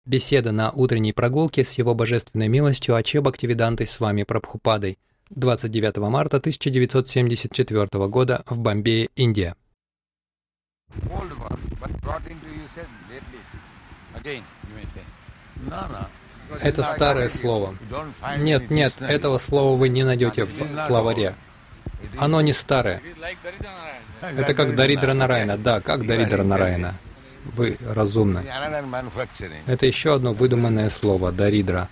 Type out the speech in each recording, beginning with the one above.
Беседа на утренней прогулке с его божественной милостью Аче Бхактивидантой с вами Прабхупадой. 29 марта 1974 года в Бомбее, Индия. Это старое слово. Нет, этого слова вы не найдете в словаре. Оно не старое. Это как Даридра Нарайана. Да, как Даридра Нарайана. Вы разумны. Это еще одно выдуманное слово, Даридра.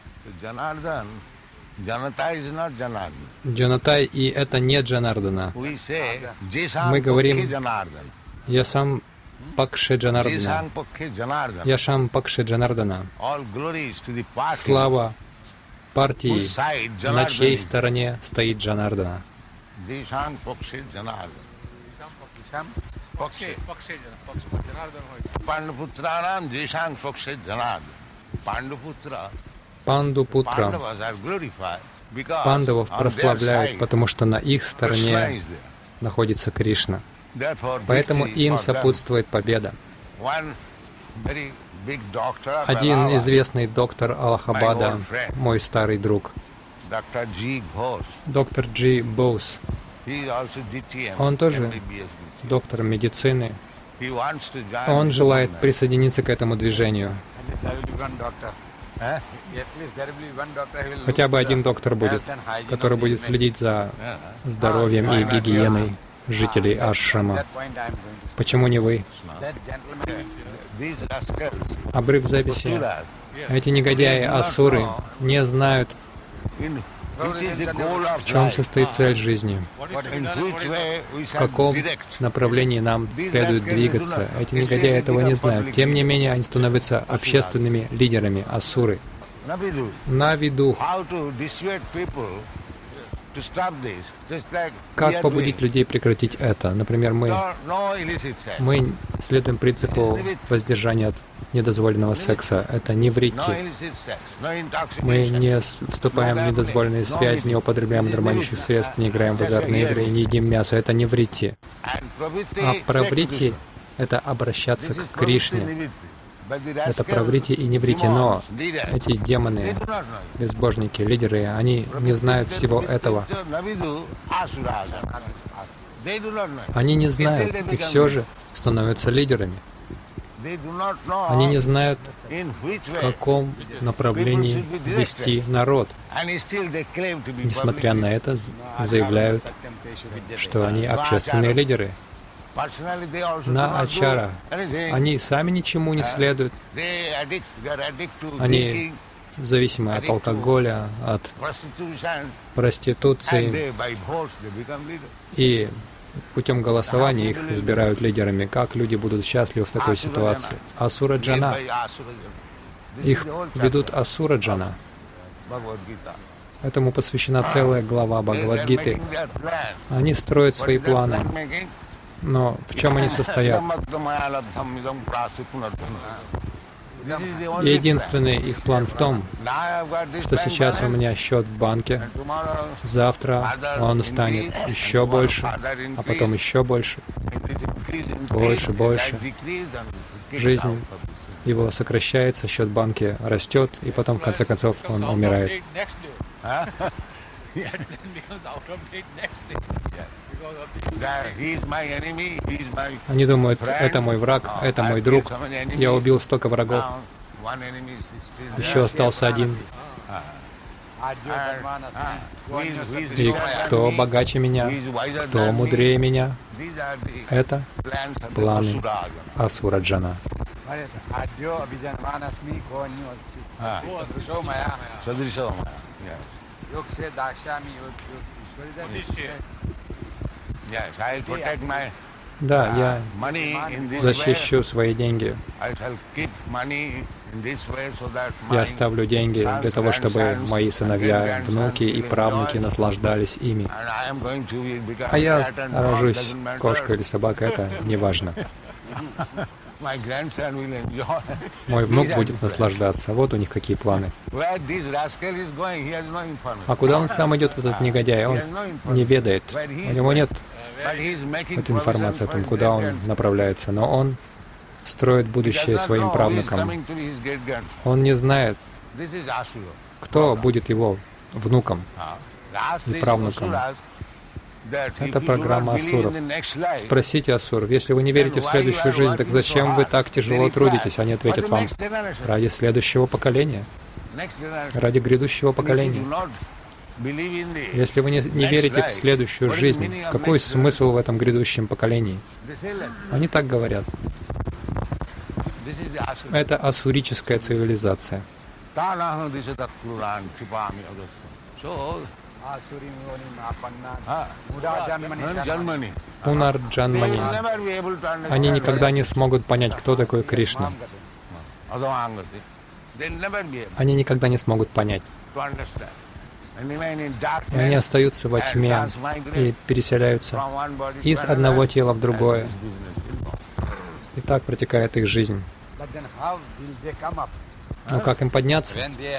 Джанатай, и это не Джанардана. Мы говорим Ясам Пакше Джанардана. Яшам Пакше Джанардана. Слава партии, на чьей стороне стоит Джанардана. Пандупутра. Пандавов прославляют, потому что на их стороне находится Кришна. Поэтому им сопутствует победа. Один известный доктор Аллахабада, мой старый друг, доктор Джи Боус, он тоже доктор медицины. Он желает присоединиться к этому движению. Хотя бы один доктор будет, который будет следить за здоровьем и гигиеной жителей ашрама. Почему не вы? Обрыв записи. Эти негодяи, асуры, не знают, в чем состоит цель жизни, в каком направлении нам следует двигаться. Эти негодяи этого не знают. Тем не менее, они становятся общественными лидерами, асуры. Навидух. Как побудить людей прекратить это? Например, мы следуем принципу воздержания от недозволенного секса. Это не врите. Мы не вступаем в недозволенные связи, не употребляем нормальных средств, не играем в азартные игры и не едим мясо. Это не врите. А праврити — это обращаться к Кришне. Это праврити и не врите. Но эти демоны, безбожники, лидеры, они не знают всего этого. Они не знают и все же становятся лидерами. Они не знают, в каком направлении вести народ. Несмотря на это, заявляют, что они общественные лидеры. На ачара. Они сами ничему не следуют. Они зависимы от алкоголя, от проституции. И путем голосования их избирают лидерами. Как люди будут счастливы в такой ситуации? Асура Джана. Их ведут Асура Джана. Этому посвящена целая глава Бхагавад-гиты. Они строят свои планы. Но в чем они состоят? Единственный их план в том, что сейчас у меня счет в банке, завтра он станет еще больше, а потом еще больше, больше. Жизнь его сокращается, счет в банке растет, и потом, в конце концов, он умирает. Они думают, это мой враг, это мой друг. Я убил столько врагов. Еще остался один. И кто богаче меня, кто мудрее меня? Это планы Асура Джана. Да, я защищу свои деньги. Я оставлю деньги для того, чтобы мои сыновья, внуки и правнуки наслаждались ими. А я рожусь кошкой или собакой, это не важно. Мой внук будет наслаждаться. Вот у них какие планы. А куда он сам идет, этот негодяй? Он не ведает. У него нет этой информации о том, куда он направляется. Но он строит будущее своим правнукам. Он не знает, кто будет его внуком и правнуком. Это программа асуров. Спросите асуров, если вы не верите в следующую жизнь, так зачем вы так тяжело трудитесь? Они ответят вам: ради следующего поколения, ради грядущего поколения. Если вы не верите в следующую жизнь, какой смысл в этом грядущем поколении? Они так говорят. Это асурическая цивилизация. Пунарджанмани. Они никогда не смогут понять, кто такой Кришна. Они никогда не смогут понять. И они остаются во тьме и переселяются из одного тела в другое. И так протекает их жизнь. Но как им подняться?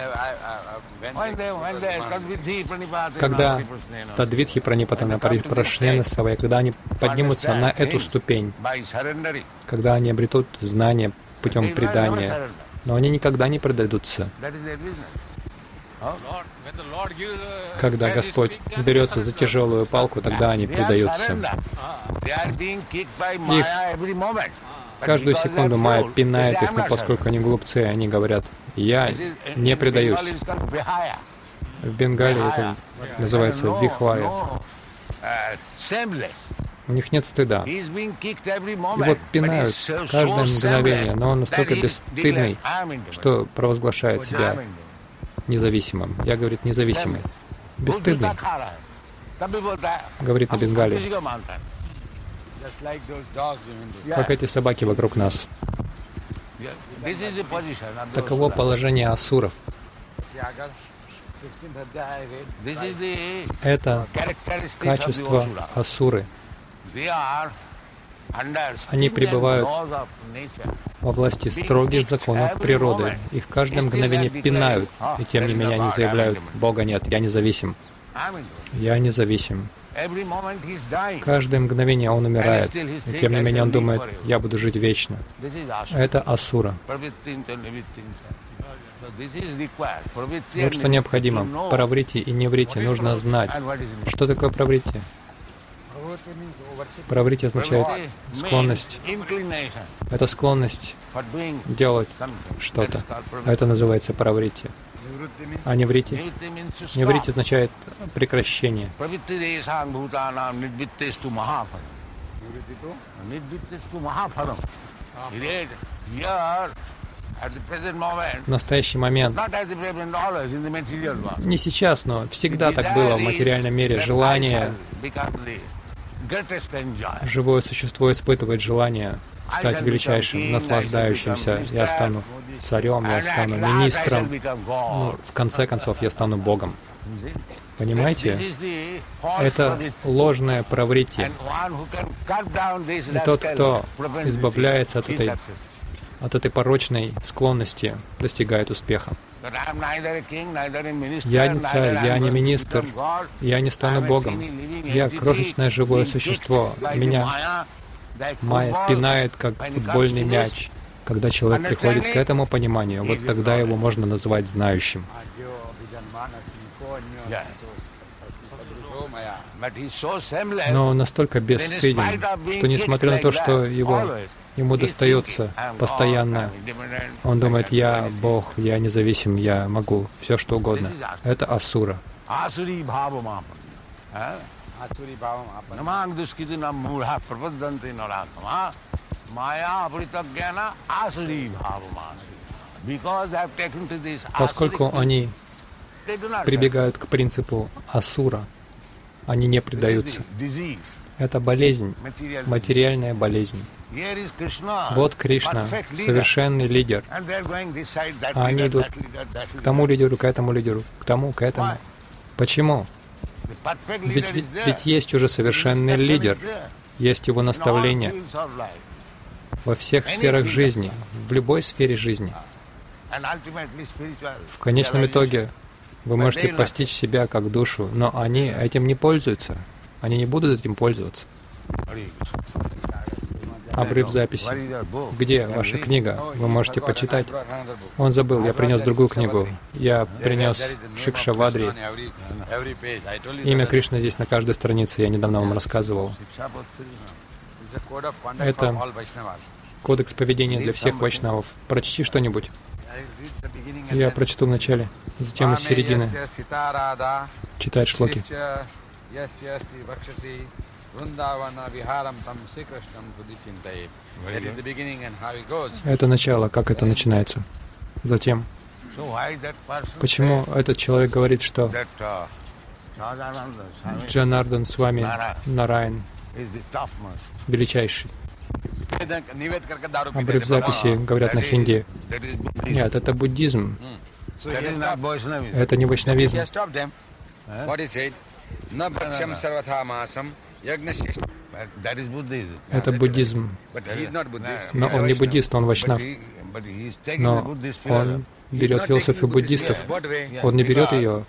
Когда Тадвидхи Пранипатана Парипрашнена Савая, когда они поднимутся на эту ступень, когда они обретут знания путем предания, но они никогда не предадутся. Когда Господь берется за тяжелую палку, тогда они предаются. Их каждую секунду Майя пинает их, но поскольку они глупцы, они говорят: «Я не предаюсь». В Бенгалии это называется вихвая. У них нет стыда. Его пинают каждое мгновение, но он настолько бесстыдный, что провозглашает себя независимым. Я, говорит, независимый. Бесстыдный. Говорит на Бенгалии. Как эти собаки вокруг нас. Таково положение асуров. Это качество асуры. Они пребывают во власти строгих законов природы. Их каждое мгновение пинают, и тем не менее они заявляют: «Бога нет, я независим. Я независим». Каждое мгновение он умирает, и тем не менее он думает: «Я буду жить вечно». Это асура. Вот что необходимо. Праврити и неврити нужно знать. Что такое праврити? Праврити означает склонность. Это склонность делать что-то. Это называется праврити. А неврити? Неврити означает прекращение. В настоящий момент, не сейчас, но всегда так было в материальном мире. Желание, живое существо испытывает желание стать величайшим, наслаждающимся. Я стану царем, я стану министром. Ну, в конце концов, я стану Богом. Понимаете? Это ложное праврити. И тот, кто избавляется от этой порочной склонности, достигает успеха. Я не царь, я не министр, я не стану Богом. Я крошечное живое существо. Меня Майя пинает, как футбольный мяч. Когда человек приходит к этому пониманию, вот тогда его можно назвать знающим. Но он настолько бесстыден, что несмотря на то, что ему достается постоянно, он думает: «Я Бог, я независим, я могу все что угодно». Это асура. Поскольку они прибегают к принципу асура, они не предаются. Это болезнь, материальная болезнь. Вот Кришна, совершенный лидер. А они идут к тому лидеру, к этому лидеру, к тому, к этому. Почему? Ведь есть уже совершенный лидер, есть его наставление во всех сферах жизни, в любой сфере жизни. В конечном итоге вы можете постичь себя как душу, но они этим не пользуются. Они не будут этим пользоваться. обрыв записи. Где ваша книга? Вы можете почитать. Он забыл, я принес другую книгу. Я принес Шикшавадри. Имя Кришны здесь на каждой странице, я недавно вам рассказывал. Это кодекс поведения для всех вайшнавов. Прочти что-нибудь. Я прочту в начале, затем из середины. Читает шлоки. Это начало, как это начинается. Затем, почему этот человек говорит, что Джанардан с вами Нараян величайший? Обрыв записи говорят на хинди. Нет, это буддизм. Это не вайшнавизм. Это буддизм. Но он не буддист, он вайшнав. Но он берет философию буддистов. Он не берет ее.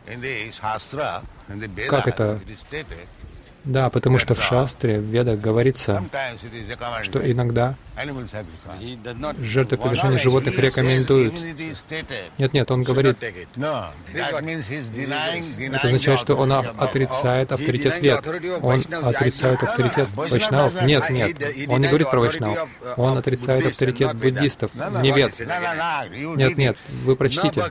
Как это? Да, потому что в шастре, в ведах говорится, что иногда жертвоприношение животных рекомендуют. Нет, он говорит, это означает, что он отрицает авторитет вед. Он отрицает авторитет вайшнавов. Нет, он не говорит про вайшнавов. Он отрицает авторитет буддистов, не вед. Нет, вы прочтите.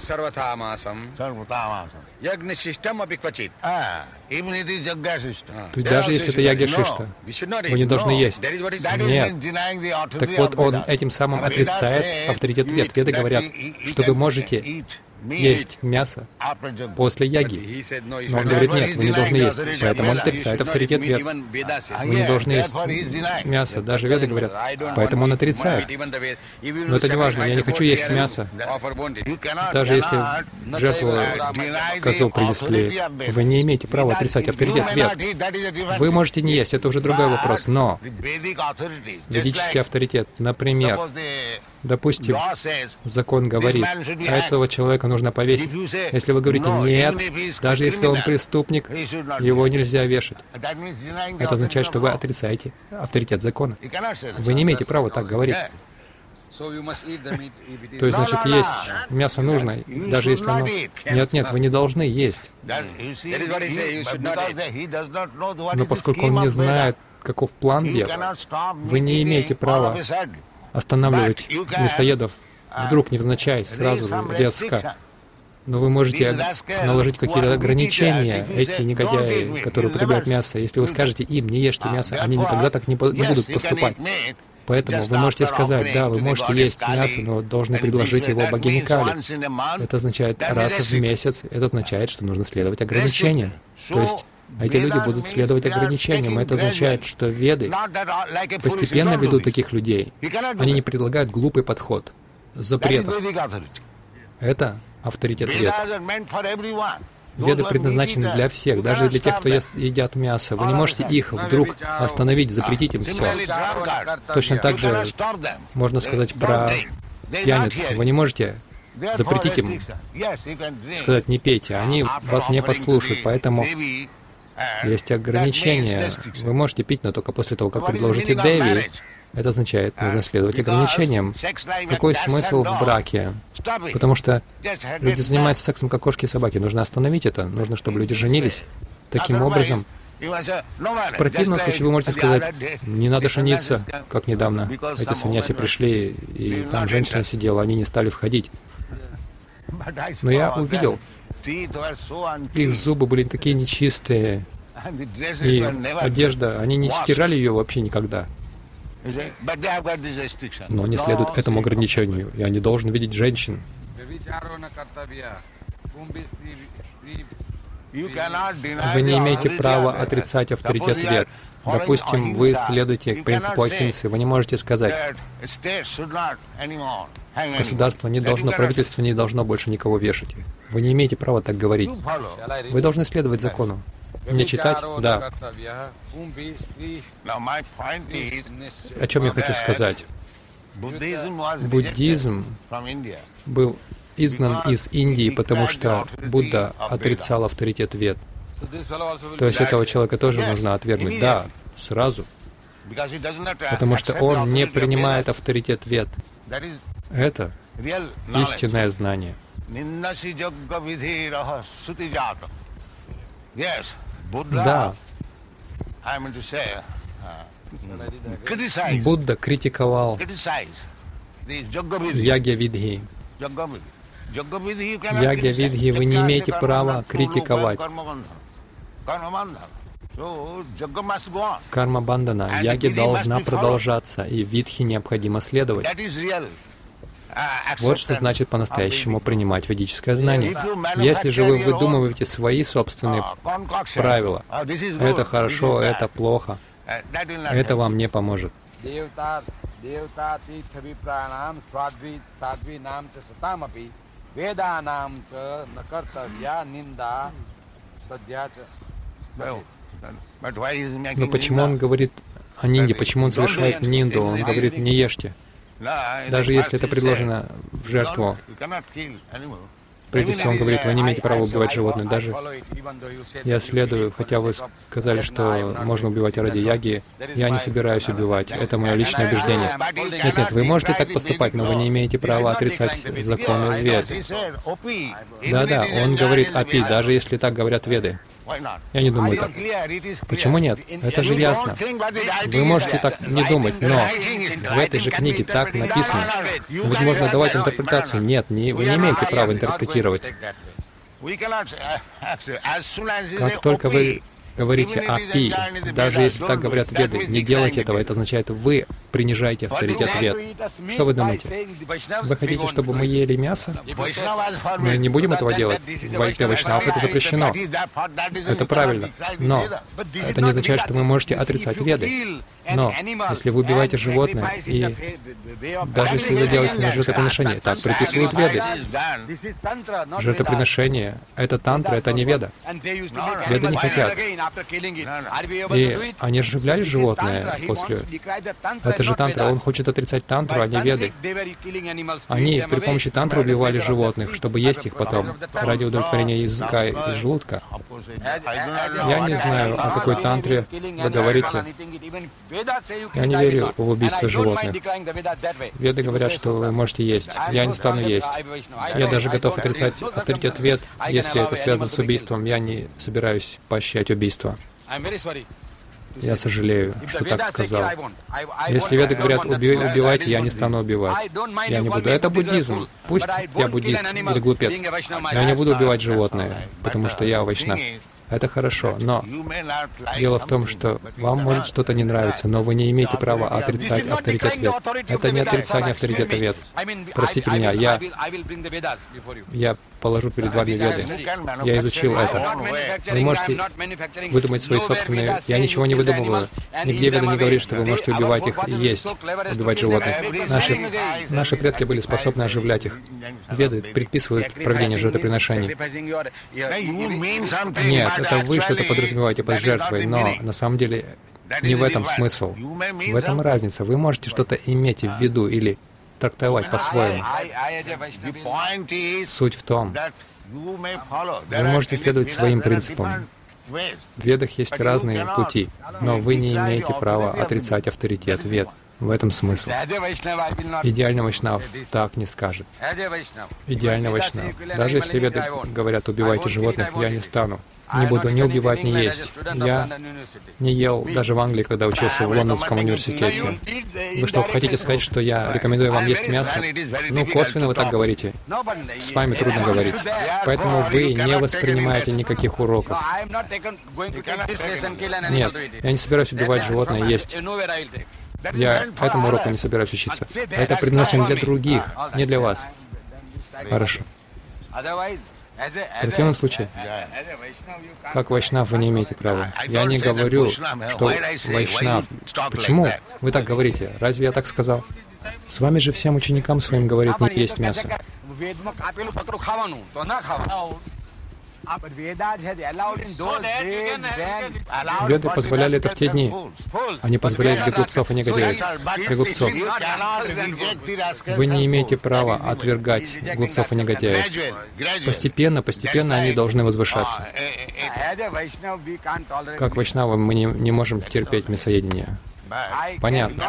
То есть даже если это ягья-шишта, вы не должны есть. Нет. Так вот, он этим самым отрицает авторитет вед. Веды говорят, что вы можете есть мясо после яги. Но он говорит, нет, вы не должны есть. Поэтому он отрицает авторитет вед. Вы не должны есть мясо. Даже веды говорят. Поэтому он отрицает. Но это не важно. Я не хочу есть мясо. Даже если в жертву козу принесли, вы не имеете права отрицать авторитет вед. Вы можете не есть, это уже другой вопрос. Но ведический авторитет, например, допустим, закон говорит, этого человека нужно повесить. Если вы говорите «нет», даже если он преступник, его нельзя вешать. Это означает, что вы отрицаете авторитет закона. Вы не имеете права так говорить. То есть, значит, есть мясо нужно, даже если оно... Нет, вы не должны есть. Но поскольку он не знает, каков план вед, вы не имеете права останавливать мясоедов вдруг, невзначай, сразу, резко. Но вы можете наложить какие-то ограничения, эти негодяи, которые употребляют мясо. Если вы скажете им, не езьте мясо, они никогда так не будут поступать. Поэтому вы можете сказать, да, вы можете есть мясо, но должны предложить его богине Кали. Это означает раз в месяц, это означает, что нужно следовать ограничениям. То есть эти люди будут следовать ограничениям. Это означает, что веды постепенно ведут таких людей. Они не предлагают глупый подход запретов. Это авторитет вед. Веды предназначены для всех, даже для тех, кто едят мясо. Вы не можете их вдруг остановить, запретить им все. Точно так же можно сказать про пьяниц. Вы не можете запретить им, сказать «не пейте». Они вас не послушают, поэтому есть ограничения. Вы можете пить, но только после того, как предложите Деви. Это означает, нужно следовать ограничениям. Какой смысл в браке? Потому что люди занимаются сексом, как кошки и собаки. Нужно остановить это. Нужно, чтобы люди женились. Таким образом, в противном случае вы можете сказать, не надо жениться, как недавно. Эти саньяси пришли, и там женщина сидела, они не стали входить. Но я увидел, их зубы были такие нечистые, и одежда, они не стирали ее вообще никогда. Но они следуют этому ограничению. Я не должен видеть женщин. Вы не имеете права отрицать авторитет вед. Допустим, вы следуете принципу Ахимсы. Вы не можете сказать, государство не должно, правительство не должно больше никого вешать. Вы не имеете права так говорить. Вы должны следовать закону. Мне читать? Да. О чем я хочу сказать? Буддизм был изгнан из Индии, потому что Будда отрицал авторитет вед. То есть этого человека тоже нужно отвергнуть. Да, сразу. потому что он не принимает авторитет Вед. Это истинное знание. Да, Будда критиковал Ягья-видхи. Ягья-видхи вы не имеете права критиковать. Карма-бандана. Яги должна продолжаться, и видхи необходимо следовать. Вот что значит по-настоящему принимать ведическое знание. Если же вы выдумываете свои собственные правила, это хорошо, это плохо, это вам не поможет. Но почему он говорит о нинде? Почему он совершает нинду? Он говорит, не ешьте. Даже если это предложено в жертву. Прежде всего, он говорит, вы не имеете права убивать животных. Даже я следую, хотя вы сказали, что можно убивать ради яги, я не собираюсь убивать. Это мое личное убеждение. Нет, вы можете так поступать, но вы не имеете права отрицать законы Вед. Да, он говорит апи, даже если так говорят Веды. Я не думаю так. Почему нет? Это же ясно. Вы можете так не думать, но в этой же книге так написано. Ведь можно давать интерпретацию. Нет, вы не имеете права интерпретировать. Как только вы говорите апи, даже если так говорят Веды, не делайте этого, это означает, вы принижаете авторитет Вед. Что вы думаете? Вы хотите, чтобы мы ели мясо? Мы не будем этого делать. В Вайшнавах это запрещено. Это правильно. Но это не означает, что вы можете отрицать Веды. Но если вы убиваете животное, и даже если вы делаете на жертвоприношение, так предписывают Веды. Жертвоприношение — это тантра, это не Веда. Веды не хотят. И они оживляли животное после... Это же тантра. Он хочет отрицать тантру, а не Веды. Они при помощи тантры убивали животных, чтобы есть их потом, ради удовлетворения языка и желудка. Я не знаю, о какой тантре вы говорите. Я не верю в убийство животных. Веды говорят, что вы можете есть. Я не стану есть. Я даже готов отрицать авторитет Вед, если это связано с убийством. Я не собираюсь поощрять убийство. Я сожалею, что так сказал. Если Веды говорят, убивайте, я не стану убивать. Я не буду. Это буддизм. Пусть я буддист или глупец. Я не буду убивать животное, потому что я вайшнав. Это хорошо, но дело в том, что вам может что-то не нравиться, но вы не имеете права отрицать авторитет Вед. Это не отрицание авторитета Вед. Простите меня, я положу перед вами Веды. Я изучил это. Вы можете выдумать свои собственные... Я ничего не выдумываю. Нигде Веда не говорит, что вы можете убивать их и есть, убивать животных. Наши предки были способны оживлять их. Веды предписывают проведение жертвоприношений. Нет, это вы что-то подразумеваете под жертвой, но на самом деле не в этом смысл. В этом разница. Вы можете что-то иметь в виду или трактовать по-своему. Суть в том, вы можете следовать своим принципам. В Ведах есть разные пути, но вы не имеете права отрицать авторитет Вед. В этом смысл. Идеальный вайшнав так не скажет. Идеальный вайшнав. Даже если Веды говорят, убивайте животных, я не стану. Не буду ни убивать, ни есть. Я не ел даже в Англии, когда учился в Лондонском университете. Вы что, хотите сказать, что я рекомендую вам есть мясо? Ну, косвенно вы так говорите. С вами трудно говорить. Поэтому вы не воспринимаете никаких уроков. Нет, я не собираюсь убивать животное и есть. Я этому уроку не собираюсь учиться. Это предназначено для других, не для вас. Хорошо. В противном случае, как вайшнав, вы не имеете права. Я не говорю, что вайшнав. Почему вы так говорите? Разве я так сказал? С вами же всем ученикам своим говорит не есть мясо. Веды позволяли это в те дни. Они позволяли для глупцов и негодяев. Для глупцов. Вы не имеете права отвергать глупцов и негодяев. Постепенно они должны возвышаться. Как вайшнавы мы не можем терпеть мясоедение. Понятно.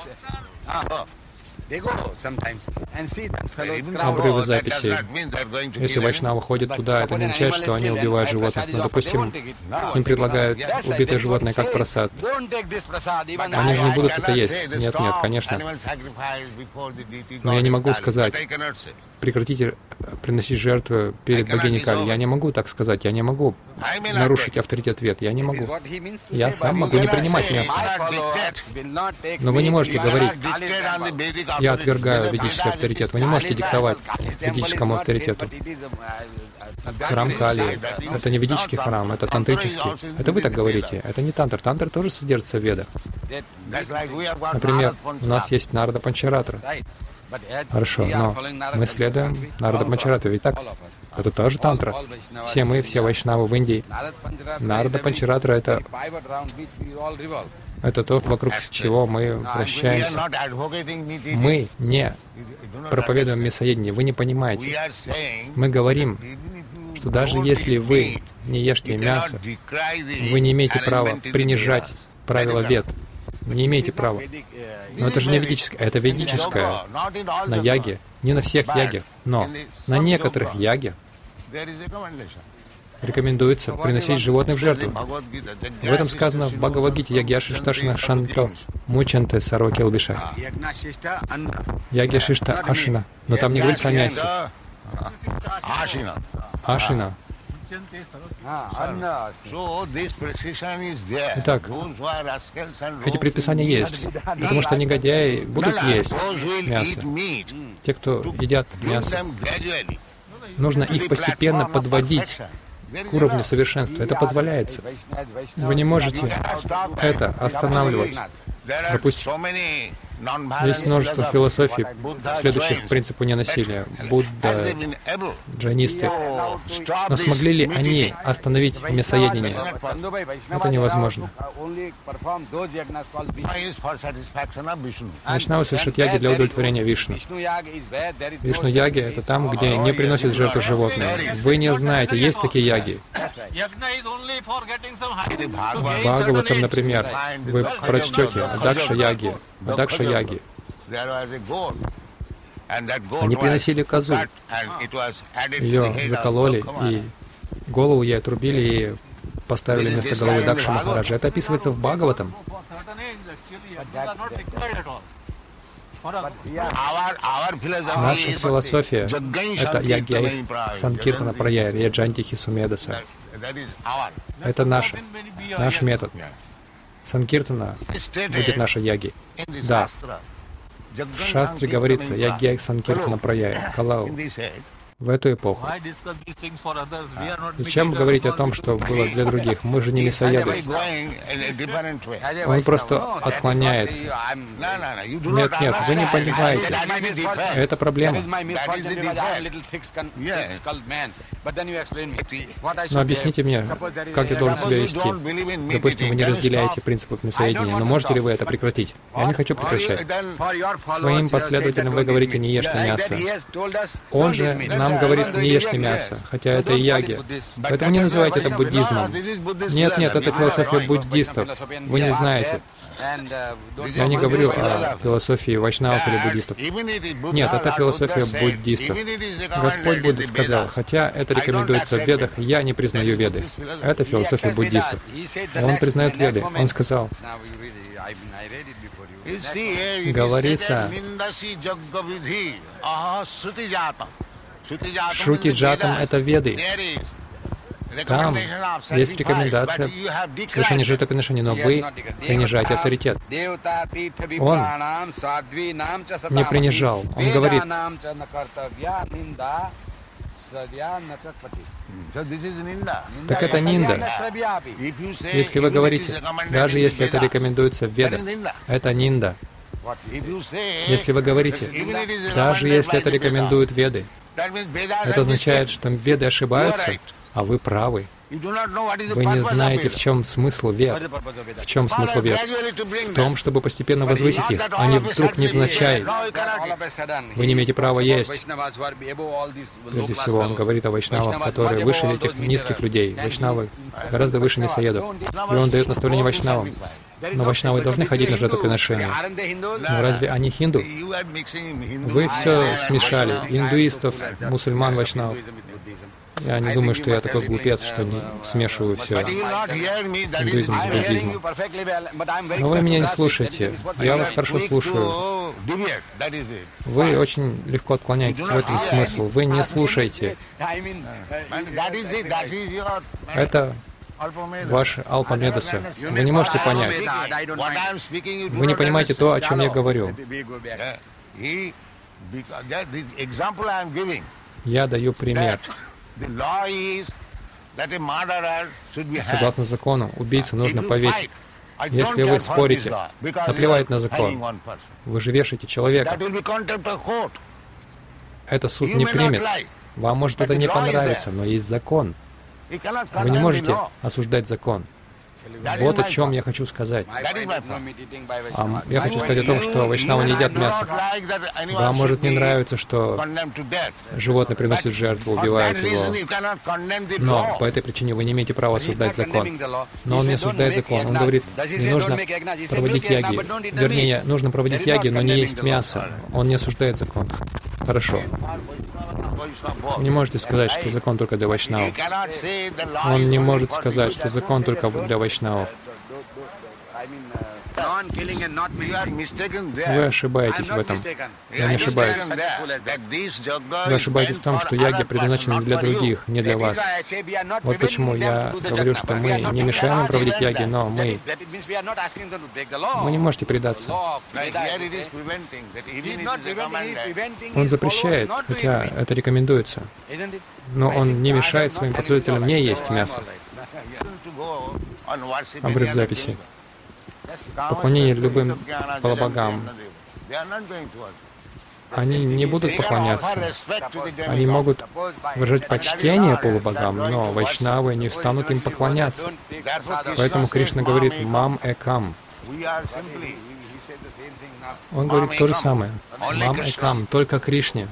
Обрывы записей. Если вайшнавы ходят туда, это не означает, что они убивают животных. Но, допустим, им предлагают убитое животное как просад. Они же не будут это есть. Нет, нет, конечно. Но я не могу сказать, прекратите приносить жертвы перед богиней Кали. Я не могу так сказать. Я не могу нарушить авторитет Вед. Я не могу. Я сам могу не принимать мясо. Но вы не можете говорить, я отвергаю ведический авторитет. Вы не можете диктовать ведическому авторитету. Храм Кали — это не ведический храм, это тантрический. Это вы так говорите. Это не тантр. Тантр тоже содержится в Ведах. Например, у нас есть Нарада Панчаратра. Хорошо, но мы следуем Нарада Панчаратре, ведь так? Это тоже тантра. Все мы, все вайшнавы в Индии. Нарада Панчаратра — это то, вокруг чего мы вращаемся. Мы не проповедуем мясоедение, вы не понимаете. Мы говорим, что даже если вы не ешьте мясо, вы не имеете права принижать правила Вед. Не имеете права. Но это же не ведическое, это ведическое. На яге, не на всех ягах, но на некоторых ягах рекомендуется приносить животных в жертву. В этом сказано в Бхагавад-гите: Ягья-шишташна шанто мучанте сарвакилбиша. Ягья-шишта ашина. Но там не говорится о мясе. Ашина. Итак, эти предписания есть, потому что негодяи будут есть мясо. Те, кто едят мясо, нужно их постепенно подводить к уровню совершенства. Это позволяется. Вы не можете это останавливать. Допустим, есть множество философий, следующих принципу ненасилия. Будда, джайнисты. Но смогли ли они остановить мясоедение? Это невозможно. Вайшнавы совершат яги для удовлетворения Вишну. Вишну-яги — это там, где не приносят жертву животные. Вы не знаете, есть такие яги. В Бхагаватам, например, вы прочтете Адакша-яги. Адакша-яги. Они приносили козу. Ее закололи, и голову ей отрубили, и поставили вместо головы Дакши Махараджа. Это описывается в Бхагаватам. Наша философия — это ягья санкиртана праяя, яджантихи сумедаса. Это наш метод. Санкиртана будет наша яги. Да. В шастре говорится ягья санкиртана праяя, калау. В эту эпоху. Зачем говорить о том, что было для других? Мы же не мясоеды. Он просто отклоняется. Нет, нет, вы не понимаете. Это проблема. Но объясните мне, как я должен себя вести. Допустим, вы не разделяете принципов мясоедения, но можете ли вы это прекратить? Я не хочу прекращать. Своим последователям вы говорите: не ешьте мясо. Он же нам говорит: не ешьте мясо, хотя это и яги. Поэтому не называйте это буддизмом. Нет, нет, это философия буддистов. Вы не знаете. Я не говорю о философии вайшнавов или буддистов. Нет, это философия буддистов. Господь Будда сказал: хотя это рекомендуется в Ведах, я не признаю Веды. Это философия буддистов. Он признает Веды. Он сказал, говорится, Шрути Джатам — это Веды. Там есть рекомендация совершения жертвоприношения, но вы принижаете авторитет. Он не принижал. Он говорит: так это нинда. Если вы говорите, даже если это рекомендуется в Ведах, это нинда. Если вы говорите, даже если это рекомендуют Веды, это означает, что Веды ошибаются, а вы правы. Вы не знаете, в чем смысл Вед. В чем смысл Вед? В том, чтобы постепенно возвысить их, а не вдруг невзначай. Вы не имеете права есть. Прежде всего, он говорит о вайшнавах, которые выше этих низких людей. Вайшнавы гораздо выше мясоедов. И он дает наставление вайшнавам. Но вайшнавы должны ходить на жертвоприношения. Но разве они хинду? Вы все смешали. Индуистов, мусульман, вайшнавов. Я не думаю, что я такой глупец, что не смешиваю все индуизм с буддизмом. Но вы меня не слушаете. Я вас хорошо слушаю. Вы очень легко отклоняетесь, в этом смысл. Вы не слушаете. Это ваш Алпа-Медаса. Вы не можете понять. Вы не понимаете то, о чем я говорю. Я даю пример. Согласно закону, убийцу нужно повесить. Если вы спорите, наплевать на закон, вы же вешаете человека. Это суд не примет. Вам может это не понравиться, но есть закон. Вы не можете осуждать закон. Вот о чем я хочу сказать. Я хочу сказать о том, что вайшнавы не едят мясо. Вам может не нравиться, что животное приносит в жертву, убивает его. Но по этой причине вы не имеете права осуждать закон. Но он не осуждает закон. Он говорит, не нужно проводить яги. Вернее, нужно проводить яги, но не есть мясо. Он не осуждает закон. Хорошо. Вы не можете сказать, что закон только для вайшнавов. Он не может сказать, что закон только для вайшнавов. Вы ошибаетесь в этом. Я не ошибаюсь. Вы ошибаетесь в том, что яги предназначены для других, не для вас. Вот почему я говорю, что мы не мешаем им проводить яги, но вы не можете предаться. Он запрещает, хотя это рекомендуется. Но он не мешает своим последователям не есть мясо. Обрыв записи. Поклонение любым полубогам. Они не будут поклоняться. Они могут выражать почтение полубогам, но вайшнавы не станут им поклоняться. Поэтому Кришна говорит «мам экам». Он говорит то же самое. «Мам экам», только Кришне.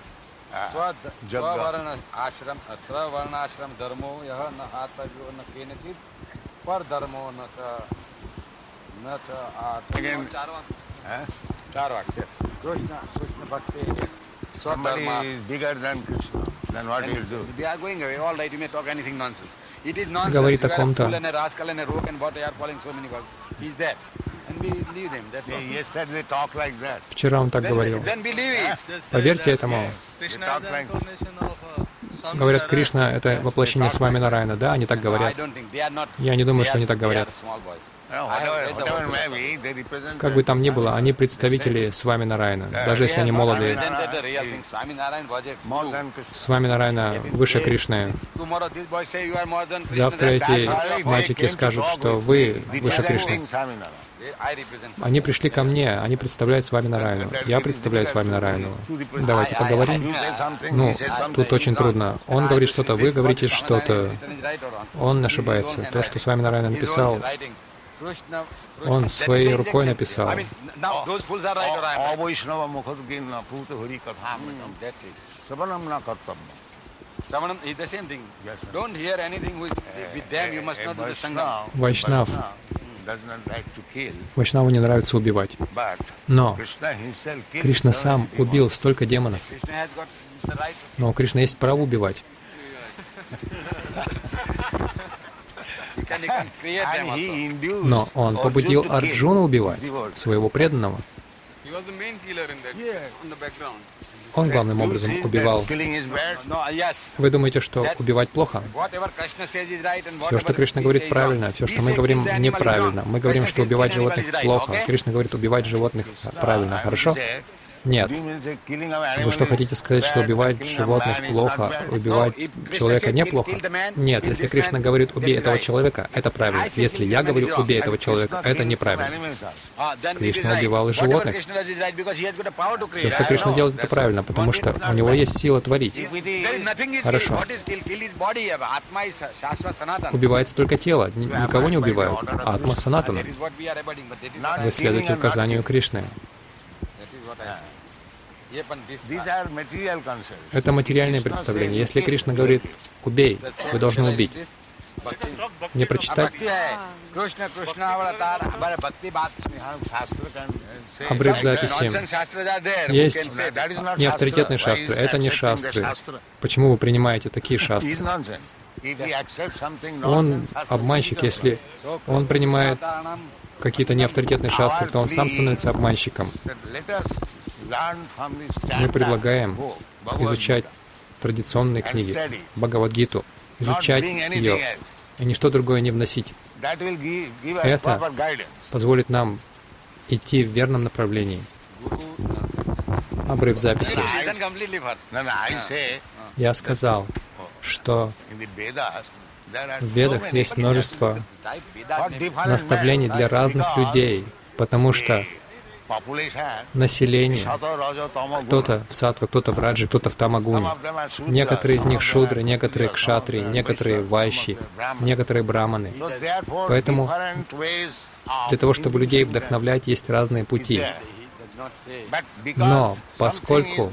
Говорит о ком-то. Вчера он так говорил. Поверьте этому. Говорят, Кришна — это воплощение Сваминараяна. Да, они так говорят. Я не думаю, что они так говорят. Как бы там ни было, они представители Сваминараяна, даже если они молодые. Сваминараяна выше Кришны. Завтра эти мальчики скажут, что вы выше Кришны. Они пришли ко мне, они представляют Сваминараяну. Я представляю Сваминараяну. Давайте поговорим. Ну, тут очень трудно. Он говорит что-то, вы говорите что-то. Он ошибается. То, что Сваминараяна написал, он своей рукой написал. Вайшнав. Вайшнаву не нравится убивать. Но Кришна сам убил столько демонов. Но у Кришны есть право убивать. Но он побудил Арджуна убивать, своего преданного. Он главным образом убивал. Вы думаете, что убивать плохо? Все, что Кришна говорит, правильно. Все, что мы говорим, неправильно. Мы говорим, что убивать животных плохо. Кришна говорит, убивать животных правильно. Хорошо? Нет. Вы что, хотите сказать, что убивать животных плохо, убивать человека неплохо? Нет. Если Кришна говорит, убей этого человека, это правильно. Если я говорю, убей этого человека, это неправильно. Кришна убивал и животных. Все, что Кришна делает, это правильно, потому что у него есть сила творить. Хорошо. Убивается только тело, никого не убивают. Атма санатана. Вы следуете указанию Кришны. Это материальное представление. Если Кришна говорит «убей», вы должны убить. Мне прочитать обрыв записи. Есть неавторитетные шастры. Это не шастры. Почему вы принимаете такие шастры? Он обманщик, если он принимает какие-то неавторитетные шастры, то он сам становится обманщиком. Мы предлагаем изучать традиционные книги, Бхагавад-гиту, изучать ее, и ничто другое не вносить. Это позволит нам идти в верном направлении. Обрыв записи. Я сказал, что в Ведах есть множество наставлений для разных людей, потому что население, кто-то в саттве, кто-то в раджи, кто-то в тамагуне. Некоторые из них шудры, некоторые кшатри, некоторые вайши, некоторые браманы. Поэтому для того, чтобы людей вдохновлять, есть разные пути. Но поскольку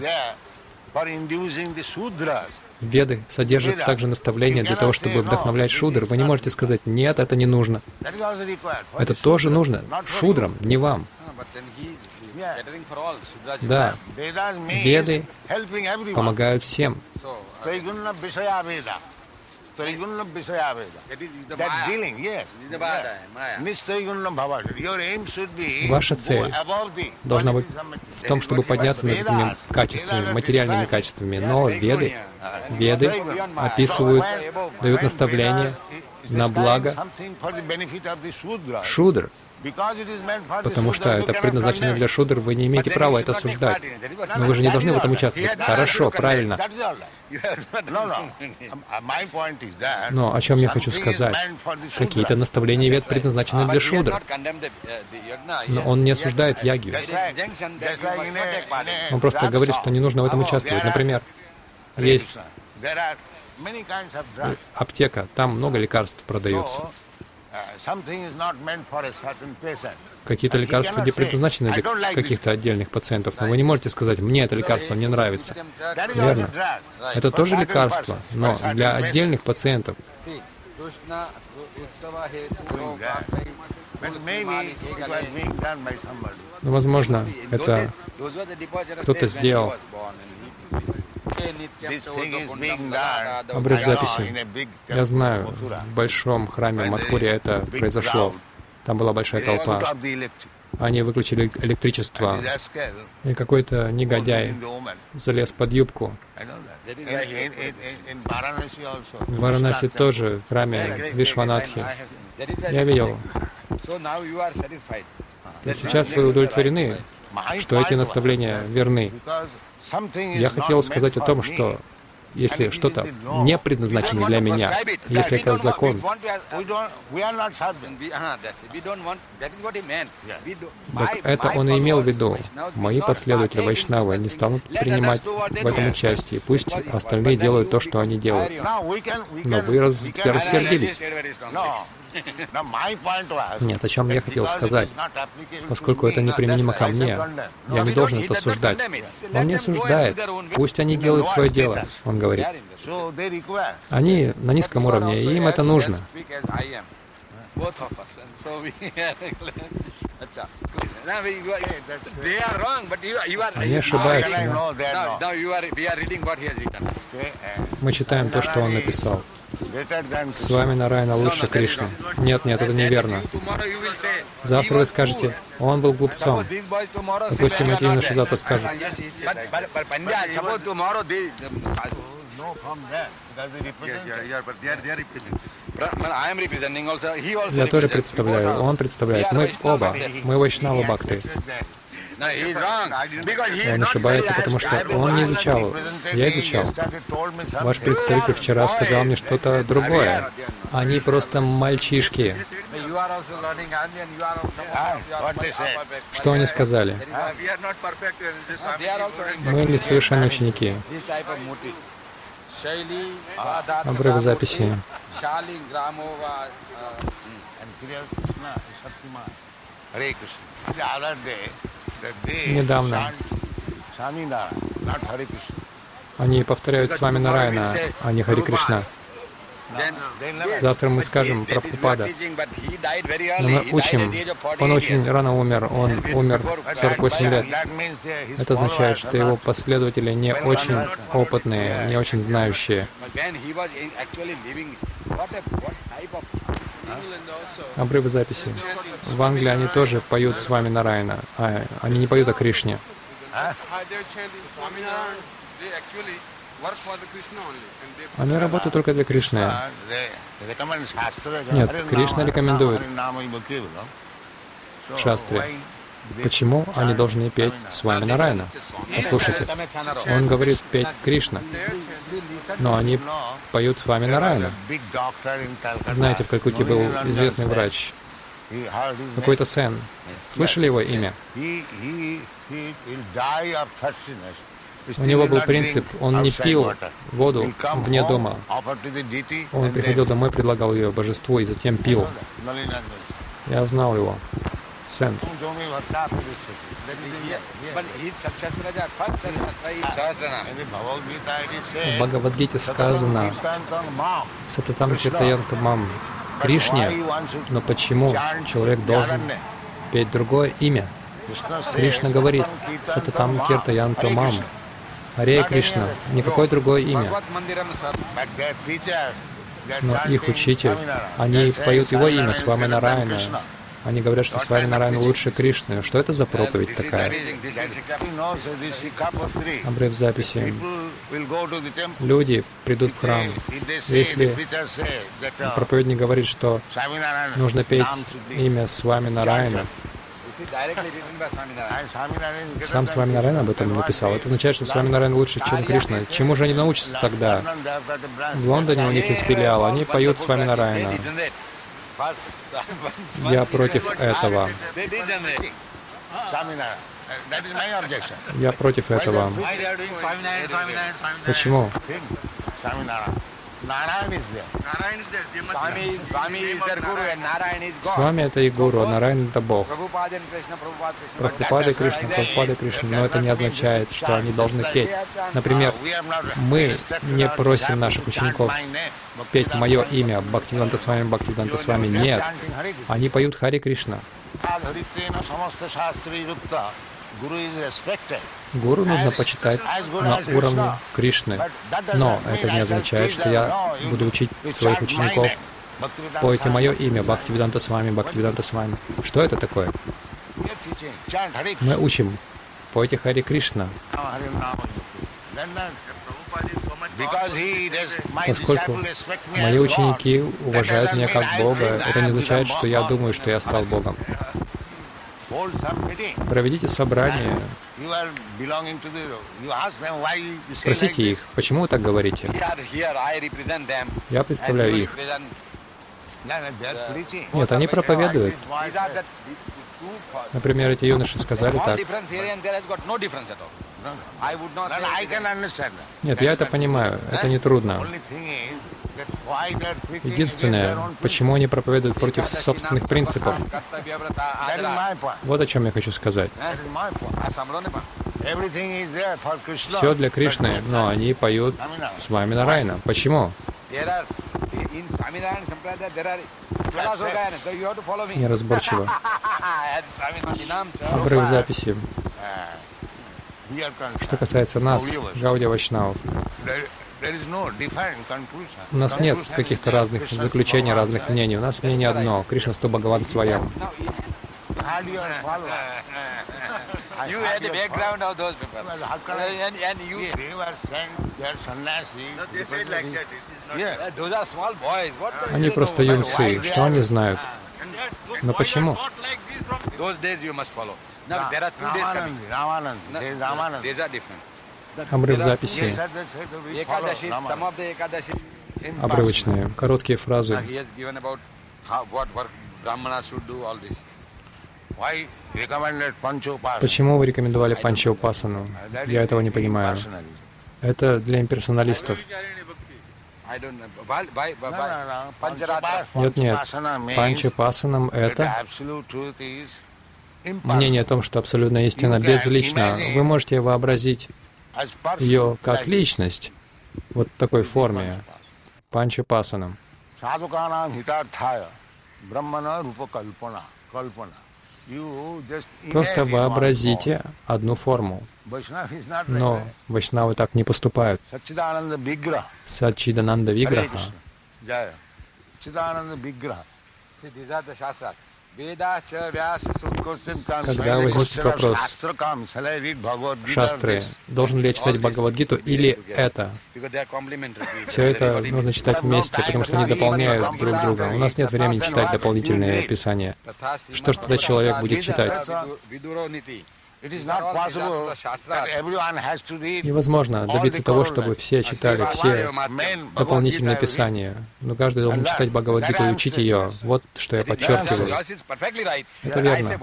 Веды содержат также наставления для того, чтобы вдохновлять шудр, вы не можете сказать: «Нет, это не нужно». Это тоже нужно шудрам, не вам. Да, Веды помогают всем. Ваша цель должна быть в том, чтобы подняться над этими качествами, материальными качествами. Но Веды описывают, дают наставления на благо шудр. Потому что это предназначено для шудр, вы не имеете права это осуждать. Но вы же не должны в этом участвовать. Хорошо, правильно. Но о чем я хочу сказать? Какие-то наставления Вед предназначены для шудр. Но он не осуждает ягью. Он просто говорит, что не нужно в этом участвовать. Например, есть аптека, там много лекарств продается. Какие-то лекарства не предназначены для каких-то отдельных пациентов, но вы не можете сказать: «Мне это лекарство не нравится». Верно. Это тоже лекарство, но для отдельных пациентов. Ну, возможно, это кто-то сделал. Обрыв записи. Я знаю, в большом храме Мадхуре это произошло. Там была большая толпа. Они выключили электричество. И какой-то негодяй залез под юбку. В Варанаси тоже, в храме Вишванатхи. Я видел. И сейчас вы удовлетворены, что эти наставления верны. Я хотел сказать о том, что если что-то не предназначено для меня, если это закон, так это он и имел в виду. Мои последователи Вайшнавы не станут принимать в этом участие. Пусть остальные делают то, что они делают. Но вы рассердились. Нет, о чем я хотел сказать. Поскольку это неприменимо ко мне, я не должен это осуждать. Он не осуждает. Пусть они делают свое дело, он говорит. Они на низком уровне, и им это нужно. Они ошибаются. Но мы читаем то, что он написал. С вами Нараяна лучше Кришны. Нет, это неверно. Завтра вы скажете: он был глупцом. Допустим, эти юноши завтра скажут. Я тоже представляю, он представляет. Мы оба. Мы Вайшнава Бхакты. Он ошибается, потому что он не изучал. Я изучал. Ваш представитель вчера сказал мне что-то другое. Они просто мальчишки. Что они сказали? Мы несовершенные ученики. Обрыв записи. Недавно они повторяют с вами Нараяна, а не Хари Кришна. Завтра мы скажем про Прабхупада. Но мы учим, он очень рано умер, он умер в 48 лет. Это означает, что его последователи не очень опытные, не очень знающие. Обрывы записи. В Англии они тоже поют с вами Нараяна. Они не поют о Кришне. Они работают только для Кришны. Нет, Кришна рекомендует в шастре. Почему они должны петь с вами Нараяна? Послушайте, он говорит петь Кришна, но они поют с вами Нараяна. Знаете, в Калькутте был известный врач, какой-то Сен. Слышали его имя? У него был принцип, он не пил воду вне дома. Он приходил домой, предлагал ее божеству и затем пил. Я знал его. Сен. В Бхагавад-гите сказано «Сататам киртаянту мам» Кришне, но почему человек должен петь другое имя? Кришна говорит «Сататам киртаянту мам». Харе Кришна, никакое другое имя. Но их учитель, они поют его имя, Свами Нараяна. Они говорят, что Свами Нараяна лучше Кришны. Что это за проповедь такая? Обрыв записи. Люди придут в храм. Если проповедник говорит, что нужно петь имя Свами Нараяна, сам Свами Нараяна об этом написал. Это означает, что Свами Нараяна лучше, чем Кришна. Чему же они научатся тогда? В Лондоне у них есть филиал. Они поют Свами Нараяна. Я против этого. Я против этого. Почему? Свами — это и гуру, а Нараян — это Бог. Прабхупада и Кришна, Прабхупада и Кришна, но это не означает, что они должны петь. Например, мы не просим наших учеников петь мое имя, Бхактивиданта с вами. Нет. Они поют Харе Кришна. Гуру нужно почитать на уровне Кришны. Но это не означает, что я буду учить своих учеников: пойте мое имя, Бхактивиданта с вами. Что это такое? Мы учим: пойте Харе Кришна. Поскольку мои ученики уважают меня как Бога, это не означает, что я думаю, что я стал Богом. Проведите собрание. Спросите их, почему вы так говорите? Я представляю их. Нет, они проповедуют. Например, эти юноши сказали так. Нет, я это понимаю, это не трудно. Единственное, почему они проповедуют против собственных принципов. Вот о чем я хочу сказать. Все для Кришны, но они поют Свами Нараяна. Почему? Неразборчиво. Обрыв записи. Что касается нас, Гаудия Вайшнавов, у нас нет каких-то разных заключений, разных мнений. У нас мнение одно. Кришнасту Бхагаван Своям. Они просто юнцы. Что они знают? Но почему? Обрыв записи. Обрывочные, короткие фразы. Почему вы рекомендовали Панча-упасану? Я этого не понимаю. Это для имперсоналистов. Нет. Панча-пасанам это мнение о том, что абсолютная истина безлична. Вы можете вообразить ее как личность, вот в такой форме. панчапасанам. Просто вообразите одну форму. Но вайшнавы так не поступают. Саччидананда Виграха. Когда возникнет вопрос, шастры, должен ли я читать Бхагавад-гиту или это? Все это нужно читать вместе, потому что они дополняют друг друга. У нас нет времени читать дополнительные писания. Что ж тогда человек будет читать? Невозможно добиться того, чтобы все читали все дополнительные писания. Но каждый должен читать Бхагавад-гиту и учить ее. Вот что я подчеркиваю. Это верно.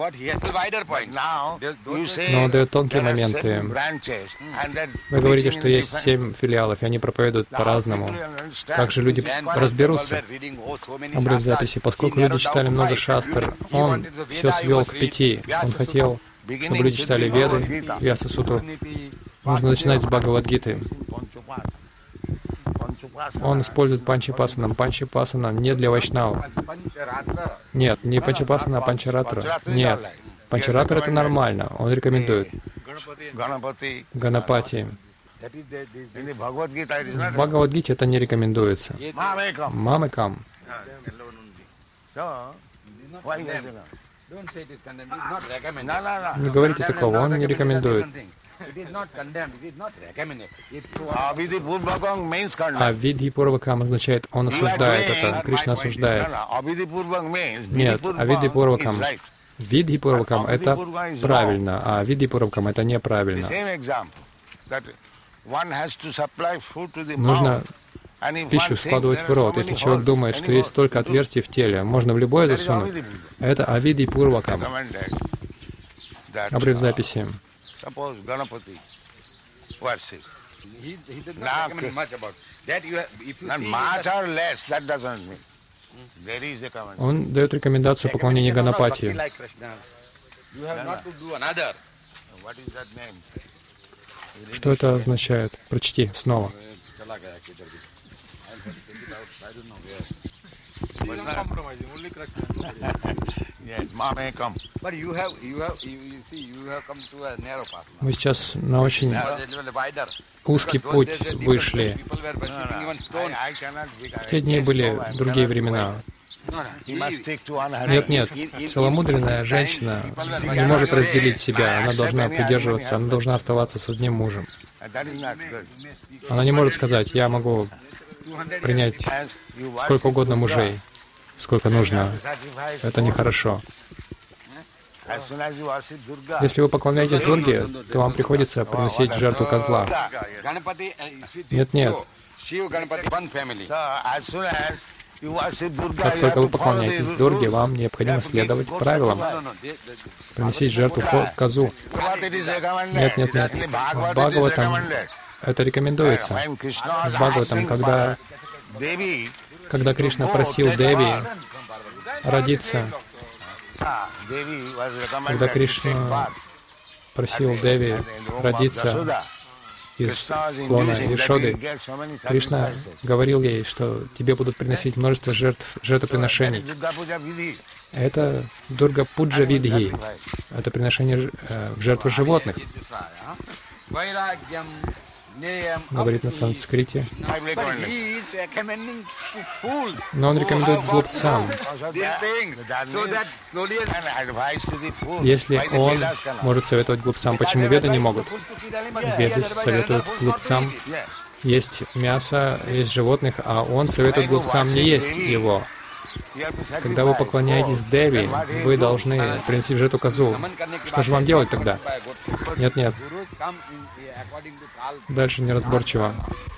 Но он дает тонкие моменты. Вы говорите, что есть 7 филиалов, и они проповедуют по-разному. Как же люди разберутся? Обрыв записи. Поскольку люди читали много шастр, он все свел к 5. Он хотел, чтобы люди читали Веды, Вьяса-сутру. Нужно начинать с Бхагавад-гиты. Он использует панчапасанам. Панчапасана не для вайшнавов. Нет, не панчапасана, а панчаратра. Нет. Панчаратра — это нормально. Он рекомендует. Ганапати. В Бхагавад-гите это не рекомендуется. Мамекам. Не говорите такого, он не рекомендует. Авидхи-пурвакам означает, он осуждает это, Кришна осуждает. Нет, авидхи-пурвакам. Видхи-пурвакам — это правильно, а авидхи-пурвакам — это неправильно. Нужно пищу складывать в рот. Если человек думает, что есть столько отверстий в теле, можно в любое засунуть. Это авидхи-пурвакам. Обрыв записи. Он дает рекомендацию поклонения Ганапати. Что это означает? Прочти снова. Мы сейчас на очень узкий путь вышли. В те дни были другие времена. Нет, целомудренная женщина не может разделить себя, она должна придерживаться, она должна оставаться с одним мужем. Она не может сказать, я могу принять сколько угодно мужей, сколько нужно. Это нехорошо. Если вы поклоняетесь Дурге, то вам приходится приносить жертву козла. Нет. Как только вы поклоняетесь Дурге, вам необходимо следовать правилам. Приносить жертву козу. Нет. В Бхагаватам это рекомендуется. В Бхагаватам, когда Кришна просил Деви родиться, когда Кришна просил Деви родиться из клона Ешоды, Кришна говорил ей, что тебе будут приносить множество жертвоприношений. Это Дурга Пуджа Видхи. Это приношение в жертву животных. Говорит на санскрите. Но он рекомендует глупцам. Если он может советовать глупцам, почему Веды не могут? Веды советуют глупцам есть мясо, есть животных, а он советует глупцам не есть его. Когда вы поклоняетесь Деви, вы должны принести в жертву козу. Что же вам делать тогда? Нет. Дальше неразборчиво.